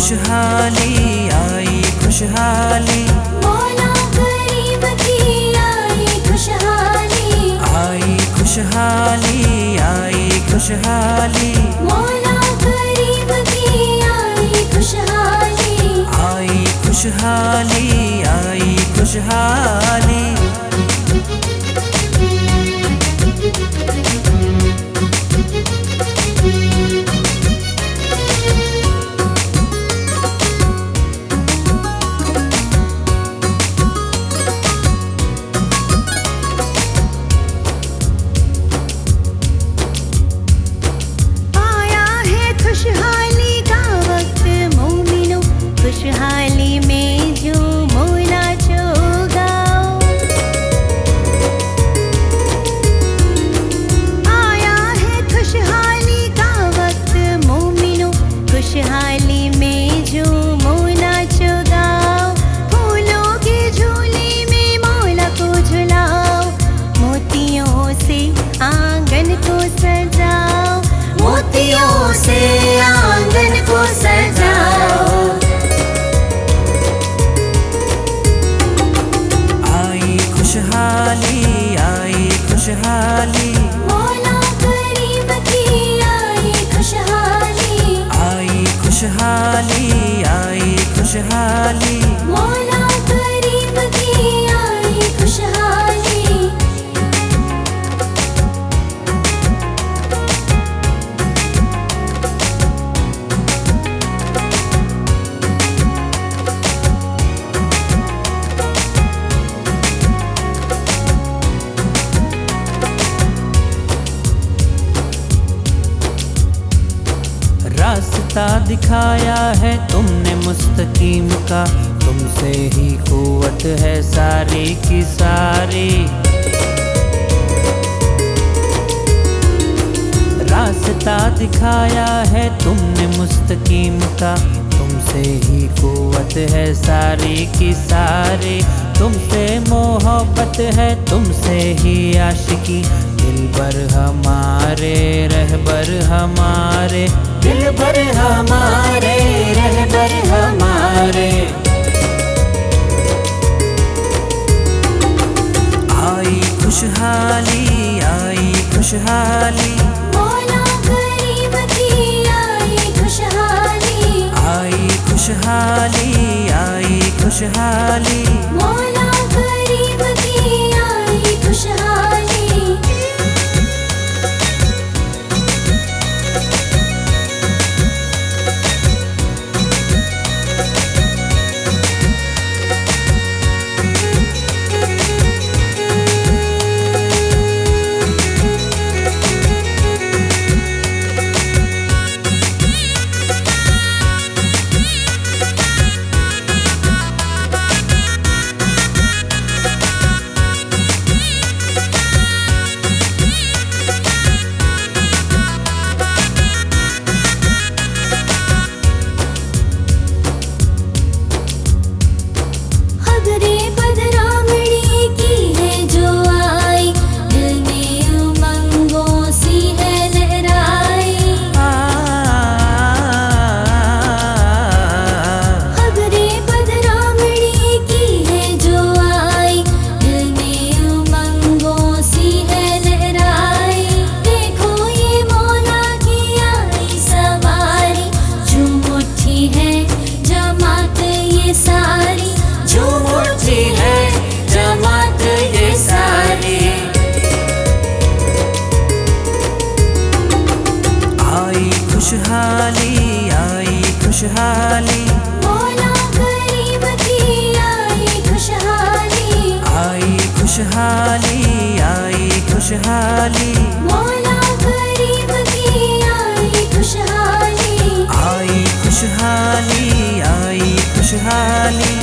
खुशहाली आई खुशहाली, मौला करीम की आई खुशहाली, आई खुशहाली आई खुशहाली, मौला करीम की आई खुशहाली, आई खुशहाली आई खुशहाली। खुशहाली का वक्त मोमिनो, खुशहाली में जो मौला जो गाओ। आया है खुशहाली का वक्त मोमिनो, खुशहाली में जो मौला जो गाओ। फूलों की झोली में मौला को झुलाओ, मोतियों से आंगन को सजाओ, मोतियों से आंगन को सजाओ। आई खुशहाली आई खुशहाली, मौला करीम की आई खुशहाली, आई खुशहाली आई खुशहाली, मौला करीम की आई खुशहाली। रास्ता दिखाया है तुमने मुस्तकीम का, तुमसे ही कुव्वत है सारी की सारी। रास्ता दिखाया है तुमने मुस्तकीम का, तुमसे ही कुव्वत है सारी की सारी। तुमसे मोहब्बत है तुमसे ही आशिकी, दिलबर हमारे रहबर हमारे, दिलबर हमारे रहबर हमारे। आई खुशहाली आई खुशहाली, मौला करीम की आई खुशहाली, आई खुशहाली आई खुशहाली, मौला करीम की आई खुशहाली। खुशहाली आई खुशहाली, मौला करीम की आई खुशहाली, आई खुशहाली आई खुशहाली, मौला करीम की आई खुशहाली, आई खुशहाली आई खुशहाली।